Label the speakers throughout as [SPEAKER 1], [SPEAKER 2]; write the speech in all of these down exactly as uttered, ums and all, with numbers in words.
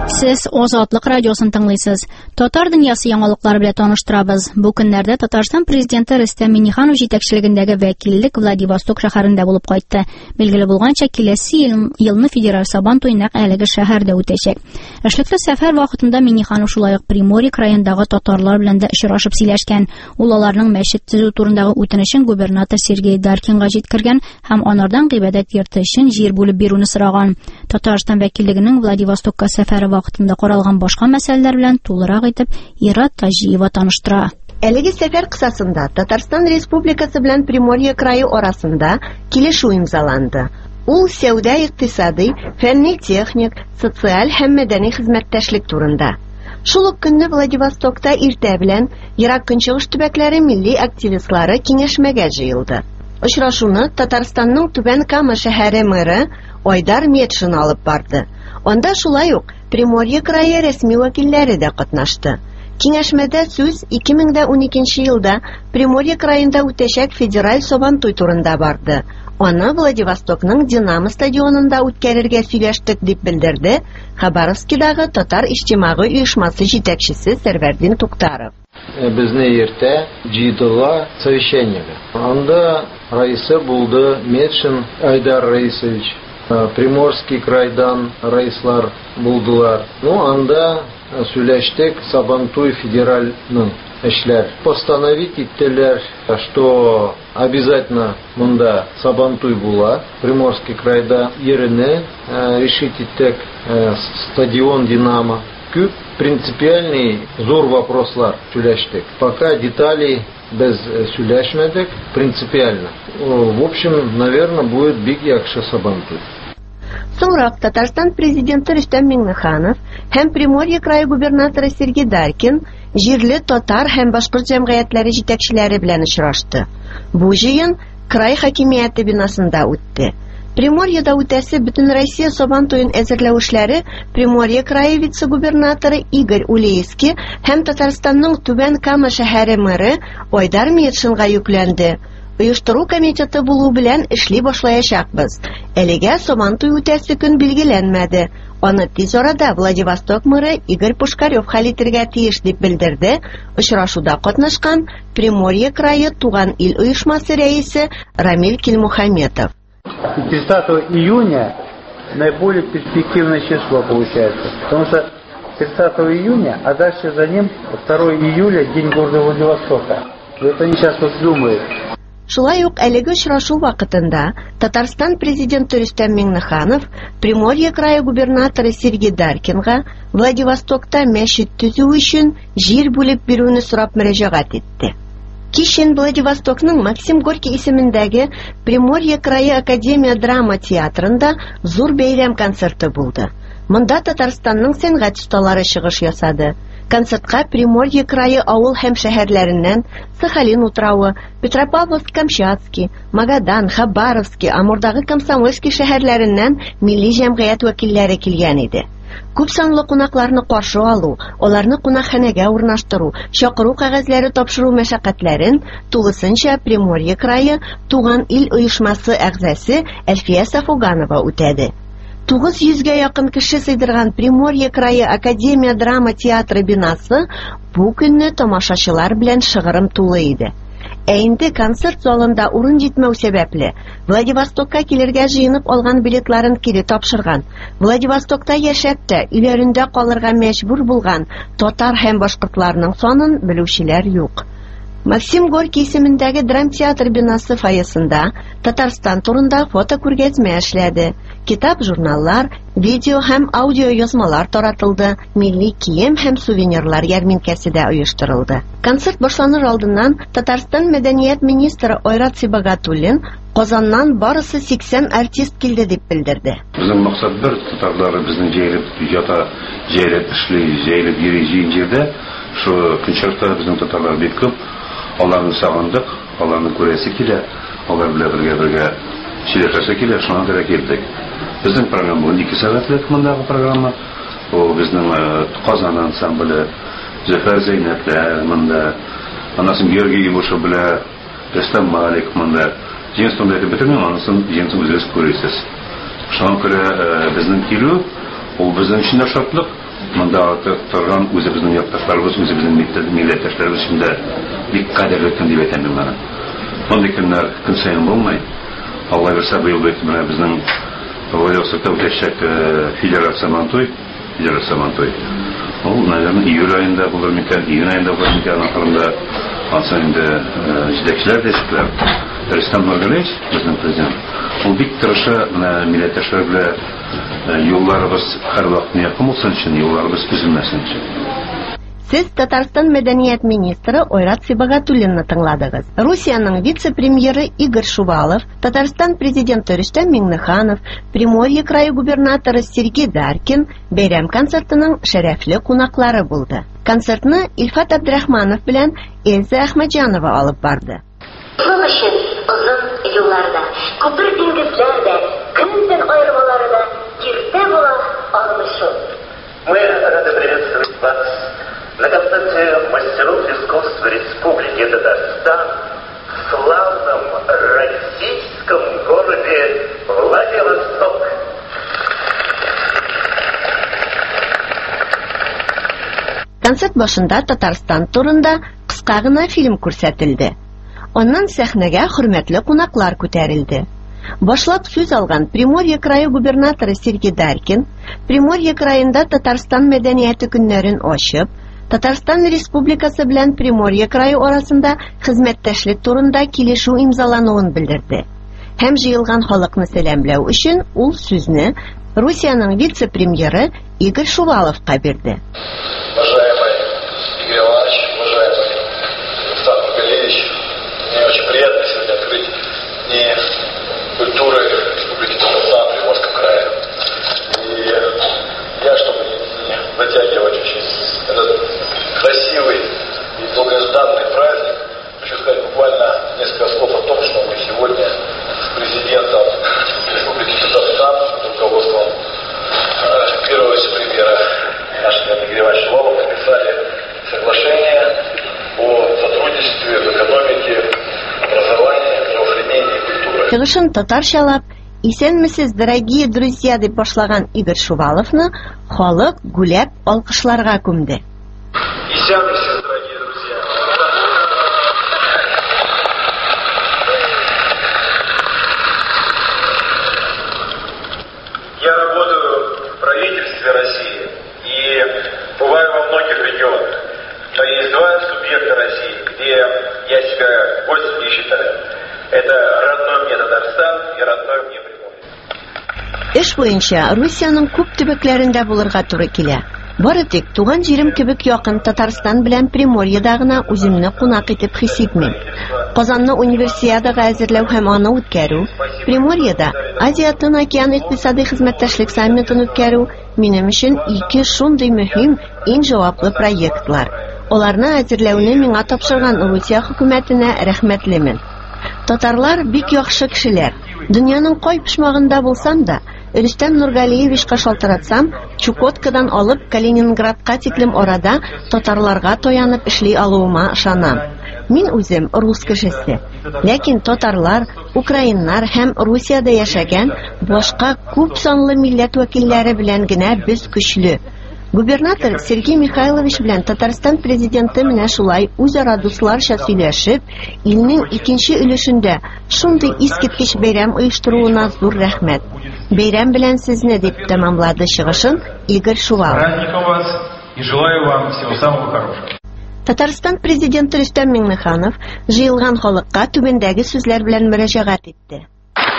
[SPEAKER 1] Siz Озатлык радиосын тыңлыйсыз. Татар дөньясы яңалыклары белән таныштырабыз. Бу көннәрдә Татарстан президенты Рөстәм Миңнеханов җитәкчелегендәге вәкиллек Владивосток шәһәрендә булып кайтты. Билгеле булганча, киләсе ел, елны федераль Сабан туе нәкъ әлеге шәһәрдә үтәчәк. Эшлекле сәфәр вакытында Миңнеханов шулай ук Приморье краендагы татарлар белән дә очрашып сөйләшкән. Ул аларның мәчет төзү турындагы үтенечен губернатор Сергей Даркинга җиткергән һәм анардан гыйбадәт йорты өчен җир бүлеп бирүне сораган. Татарстан вәкиллегенең Владивостокка сәфәре вакытында каралган башка мәсьәләләр белән тулырак итеп Ира Таҗиева таныштыра.
[SPEAKER 2] Әлеге сәфәр кысасында Татарстан Республикасы белән Приморье крае арасында килешү имзаланды. Ул сәүдә, икътисади, фәнни-техник, социаль һәм мәдәни хезмәттәшлек турында. Шул ук көнне Владивостокта иртә белән Ерак Көнчыгыш төбәкләре милли активистлары киңәшмәгә җыелды. Очрашуны Татарстанның Түбән Кама шәһәре мэры Айдар Метшин алып барды. Анда шулай ук Приморье крае рәсми вәкилләре дә катнашты. Киңәшмәдә сүз ике мең уникенче елда Приморье краенда үтәчәк федераль Сабан туй турында барды. Аны Владивостокның Динамо стадионында үткәрергә сөйләштек дип белдерде Хабаровскидагы татар иҗтимагый оешмасы җитәкчесе Сәрвәрдин Туктаров.
[SPEAKER 3] Безне иртә җыйдыла совещаниегә. Анда раисы булды Метшин Айдар Раисович. Приморский крайдан раислар булдылар. Ну, анда сөйләштек Сабантуй федеральның эшләр. Постановить иттеләр, что обязательно монда Сабантуй була. Приморский крайда yerine решить иттек стадион Динамо. Күп принципиальный зур вопрослар сөйләштек. Пока деталей без сөйләшмәдек принципиально. В общем, наверное, будет бик яхшы Сабантуй.
[SPEAKER 2] Соңрак Татарстан президенты Рөстәм Миңнеханов һәм Приморье крае губернаторы Сергей Даркин җирле татар һәм башкорт җәмгыятьләре җитәкчеләре белән очрашты. Бу җыен край хакимияте бинасында үтте. Приморьеда үтәсе Бөтен Россия Сабан туен әзерләү эшләре Приморье крае вице-губернаторы Игорь Улейский һәм Татарстанның Түбән Кама шәһәре мэры Айдар Метшинга йөкләнде. Оештыру комитеты булу белән эшли башлаячакбыз. Әлегә Сабан туй үтәсе көн билгеләнмәде. Аны тиз арада Владивосток мэры Игорь Пушкарев хәл итәргә тиеш дип белдерде. Очрашуда катнашкан Приморье крае Туган ил оешмасы рәисе Рамиль Килмухаметов.
[SPEAKER 4] тридцатого июня наиболее перспективное число получается. Потому что тридцатого июня, а дальше за ним второго июля день города Владивостока. Это они сейчас вот думают.
[SPEAKER 2] Шулай ук әлеге очрашу вакытында Татарстан президенты Рөстәм Миңнеханов Приморье крае губернаторы Сергей Даркинга Владивостокта мәчет төзү өчен җир бүлеп бирүне сорап мөрәҗәгать итте. Кичен Владивостокның Максим Горький исемендәге Приморье крае академия драма театрында зур бәйрәм концерты булды. Монда Татарстанның сәнгать осталары чыгыш ясады. Концертка Приморье крае авыл һәм шәһәрләреннән Сахалин утравы, Петропавловск-Камчатский, Магадан, Хабаровский, Амурдагы Комсомольский шәһәрләреннән милли җәмгыять вәкилләре килгән иде. Күп санлы кунакларны каршы алу, аларны кунакханәгә урнаштыру, чакыру кәгазьләре тапшыру мәшәкатьләрен тулысынча Приморье крае Туган ил оешмасы әгъзасы Әлфия Сафуганова үтәде. тугыз йөзгә якын кеше сыйдырган Приморье крае академия драма театры бинасы бу көнне тамашачылар белән шыгырым тулы иде. Ә инде концерт залында урын җитмәү сәбәпле Владивостокка килергә җыенып алган билетларын кире тапшырган. Владивостокта яшәп тә өйләрендә калырга мәҗбүр булган татар һәм башкортларның санын белүчеләр юк. Максим Горький исемендәге драмтеатр бинасы фойесында Татарстан турында фотокүргәзмә эшләде. Китап, журналлар, видео һәм аудио язмалар таратылды. Милли кием һәм сувенирлар ярминкәсе дә оештырылды. Концерт башланыр алдыннан Татарстан мәдәният министры Айрат Сибагатуллин Казаннан барысы сиксән артист килде дип белдерде.
[SPEAKER 5] Безнең максат бер, татарлары безнең җәйлеп ята, җәйлеп эшли, җәйлеп йөри җыен җирдә. Шу концертта безнең татарлар бик күп. Аларны сагындык, аларны күрәсе килә, алар белән бергә-бергә сөйләшәсе килә, шуңа күрә килдек. Безнең программа ике сәгатьлек мондагы программа. Ул безнең Казан ансамбле, Зөфәр Зәйнәпләр монда, анасын Георгий Ивушев белән Рөстәм Малик монда. Җиңсен белән бетермәм, анысын җиңсен үзегез күрәсез. Шуңа күрә безнең килү, ул безнең өчен дә шартлык. монда торган үзебезнең якташларыбыз, үзебезнең милләттәшләребез өчен дә бик кадерле көн дип әйтәм мин аны. Мондый көннәр көн саен булмый. Алла бирсә, быел менә безнең Владивостокта үтәчәк федерация Мантуй, федерация Мантуй. Ул, наверное, июль айында булыр микән, июнь айында булыр микән, ахырында ансыз инде җитәкчеләр дәшекләр. Рөстәм Нургалиевич, безнең президент, ул бик тырыша менә милләттәшләр белән юлларыбыз һәрвакыт якын булсын өчен, юлларыбыз үзелмәсен өчен.
[SPEAKER 2] Сез Татарстан мәдәният министры Ойрат Сибагатуллинны тыңладыгыз. Русияның вице-премьеры Игорь Шувалов, Татарстан президенты Рөстәм Миңнеханов, Приморье крае губернаторы Сергей Даркин бәйрәм концертының шәрәфле кунаклары булды. Концертны Илфат Абдрахманов белән Эльза Әхмәтҗанова алып барды.
[SPEAKER 6] Ул өчен озын юлларда, күпер диңгезләрдә, көндән аермалары да киртә була алмышу.
[SPEAKER 7] Мы рады приветствовать вас на концерте мастеров искусств Республики Татарстан в славном российском городе Владивосток.
[SPEAKER 2] Концерт башында Татарстан турында кыска гына фильм күрсәтелде. Аннан сәхнәгә хөрмәтле кунаклар күтәрелде. Башлап сүз алган Приморье крае губернаторы Сергей Даркин Приморье краенда Татарстан мәдәнияте көннәрен ачып, Татарстан Республикасы белән Приморье крае арасында хезмәттәшлек турында килешү имзалануын белдерде. Һәм җыелган халыкны сәламләү өчен ул сүзне Русияның вице-премьеры Игорь Шуваловка бирде.
[SPEAKER 8] Уважаемый Игорь Иванович, уважаемый Александр Нургалиевич, мне очень приятно сегодня открыть дни культуры Республики Татарстан, Приморского края. И я, чтобы не затягивать очень этот красивый и долгожданный праздник, хочу сказать буквально несколько слов о том, что мы сегодня с президентом Республики Татарстан, руководством э, первого вице-премьера нашего Игоря Ивановича Шувалова подписали соглашение о сотрудничестве в экономике, образовании, здравоохранении и культуре.
[SPEAKER 2] Чыгышын татарчалап, «Исәнмесез, дорогие друзья» дип башлаган Игорь Шуваловны халык гүләп алкышларга күмде.
[SPEAKER 8] Исәнмесез, дорогие друзья. Я работаю в правительстве России и бываю во многих регионах. Но есть два субъекта России, где я себя гостем не считаю. Это родной мне Татарстан и родной мне Приморье.
[SPEAKER 2] Эш буенча Русияның күп төбәкләрендә булырга туры килә. Бары тик туган җирем кебек якын Татарстан белән Приморьеда гына үземне кунак итеп хис итмим. Казанны универсиадага әзерләү һәм аны үткәрү, Приморьеда Азия-Тын океан икътисади хезмәттәшлек саммитын үткәрү минем өчен ике шундый мөһим, иң җаваплы проектлар. Аларны әзерләүне миңа тапшырган Русия хөкүмәтенә рәхмәтлемен. Татарлар бик яхшы кешеләр. Дөньяның кай почмагында булсам да, Рөстәм Нургалиевичка шалтыратсам, Чукоткадан алып Калининградка тиклем арада татарларга таянып эшли алуыма ышанам. Мин үзем рус кешесе. Ләкин татарлар, украиннар һәм Русиядә яшәгән башка күп санлы милләт вәкилләре белән генә без көчле. Губернатор Сергей Михайлович белән Татарстан президенты менә шулай үзара дусларча сөйләшеп, илнең икенче өлешендә шундый искиткеч бәйрәм оештыруына зур рәхмәт. Бәйрәм белән сезне дип тәмамлады чыгышын Игорь Шувалов.
[SPEAKER 7] Праздником вас и желаю вам всего самого хорошего.
[SPEAKER 2] Татарстан президенты Рөстәм Миңнеханов җыелган халыкка түбәндәге сүзләр белән мөрәҗәгать итте.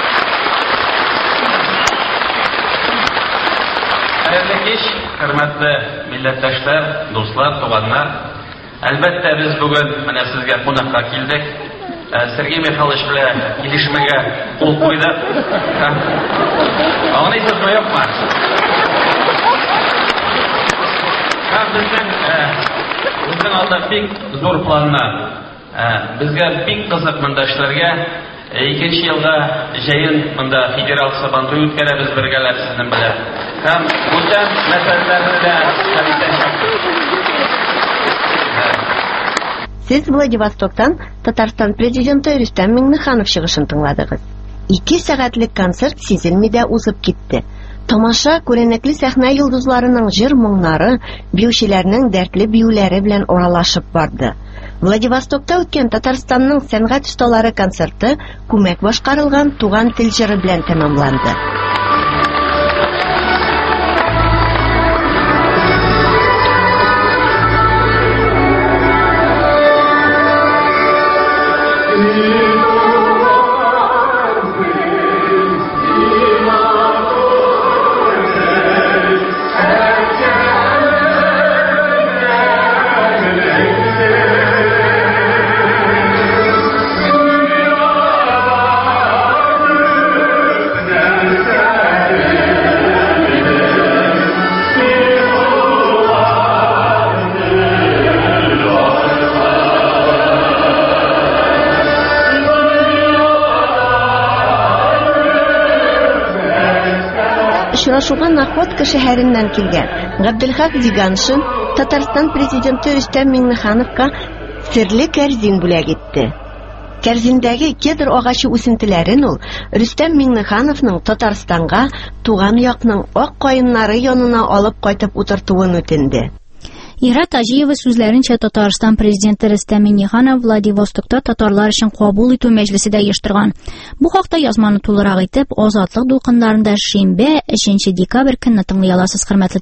[SPEAKER 9] Хәерле кич, хөрмәтле милләттәшләр, дуслар, туганнар. Әлбәттә, без бүген менә сезгә кунакка килдек. Сергей Михайлович белән килешмәгә кул куйдык. Аңлыйсызмы, юкмы? Һәм безнең безнең алда бик зур планнар. Безгә бик кызык монда эшләргә. Икенче елга җәен монда федераль сабантуй үткәрәбез бергәләп сезнең белән. Һәм бүтән мәсьәләләрне дә хәл
[SPEAKER 2] Сез Владивостоктан Татарстан президенты Рөстәм Миңнеханов чыгышын тыңладыгыз. Ике сәгатьлек концерт сизелми дә узып китте. Тамаша күренекле сәхнә йолдызларының җыр-моңнары, биючеләрнең дәртле биюләре белән оралашып барды. Владивостокта үткән Татарстанның сәнгать осталары концерты күмәк башкарылган туган тел җыры белән тәмамланды. Очрашуга Находка шәһәреннән килгән Габделхак Зиганшин Татарстан президенты Рөстәм Миңнехановка серле кәрзин бүләк итте. Кәрзиндәге кедр агачы үсентеләрен ул Рөстәм Миңнехановның Татарстанга туган якның ак каеннары янына алып кайтып утыртуын үтенде.
[SPEAKER 1] Ира Тажиева сүзләренчә, Татарстан президенты Рөстәм Миңнеханов Владивостокта татарлар өчен кабул итү мәҗлесе дә оештырган. Бу хакта язманы тулырак итеп, Азатлык дулкыннарында шимбә, өченче декабрь көнне тыңлый аласыз, хөрмәтле